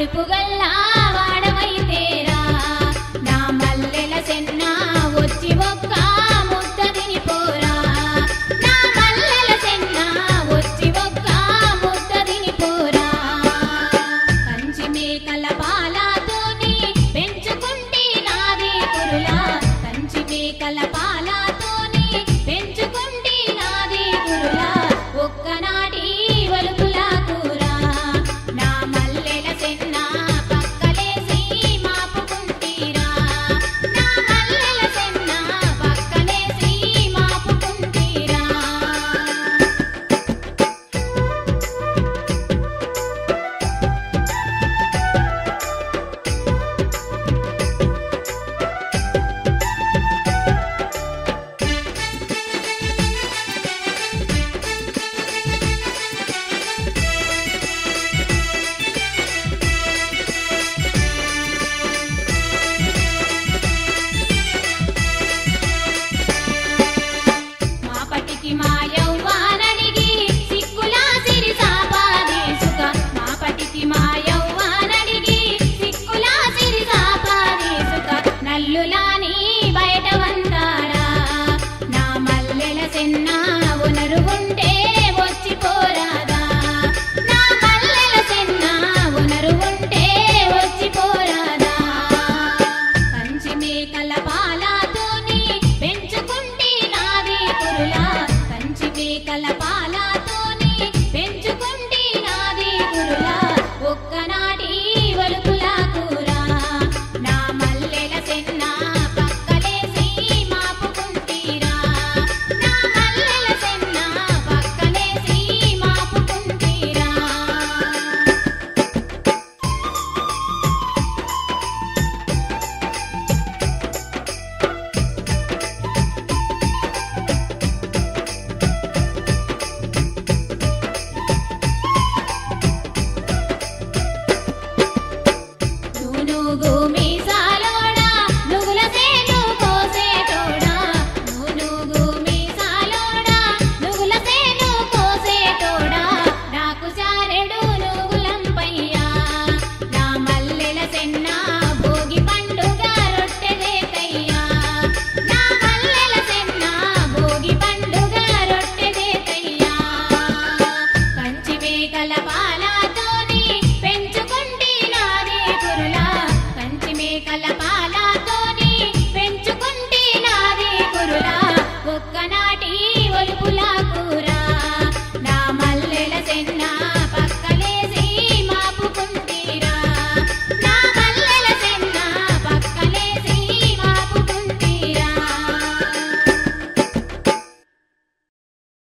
కడుపుగల్లా వాడవైతేరా నా మల్లెల సెన్న వచ్చి ఒక్క ముద్ద తినిపోరా నా మల్లెల సెన్న వచ్చి ఒక్క ముద్ద తినిపోరా కంచి మేకల పాలతోని పెంచుకుంటే నాది కురులా కంచి మేకల పాలతోని పెంచుకుంటే నాది కురులా ఒక్కనాటి వలుపుల కూర నా మల్లెల సెన్న పక్కలేసి మాపుకుంటీరా నా మల్లెల సెన్న పక్కలేసి మాపుకుంటీరా మాపటికి మా యవ్వానడిగి సిక్కులా సిరి సాపాదేసుక మాపటికి మా యవ్వానడిగి సిక్కులా సిరి సాపాదేసుక నల్లులాని బయట వంతారా నా మల్లెల సెన్న ఉనరు ఉంటే వచ్చిపోరాదా నా మల్లెల సెన్న ఉనరు ఉంటే వచ్చిపోరాదా కంచి మేకల పాలతోని పెంచుకుంటే నాది కురులా కంచి మేకల పాలతోని పెంచుకుంటే నాది కురులా ఒక్కనాటి వలుపుల కూర నా మల్లెల సెన్న పక్కలేసి మాపుకుంటీరా నా మల్లెల సెన్న పక్కలేసి మాపుకుంటీరా నూనూగు మీసాలోడా నుగుల సేను కోసేటోడా నూనూగు మీసాలోడా నుగుల సేను కోసేటోడా నాకు చారెడు నుగులంపయ్యా నా మల్లెల సెన్న భోగి పండుగ రొట్టెదేకయ్యా నా మల్లెల సెన్న భోగి పండుగ రొట్టెదేకయ్యా కంచి మేకల పాలతోని పెంచుకుంటే నాది కురులా కంచి మేకల పాలతోని పెంచుకుంటే నాది కురులా ఒక్కనా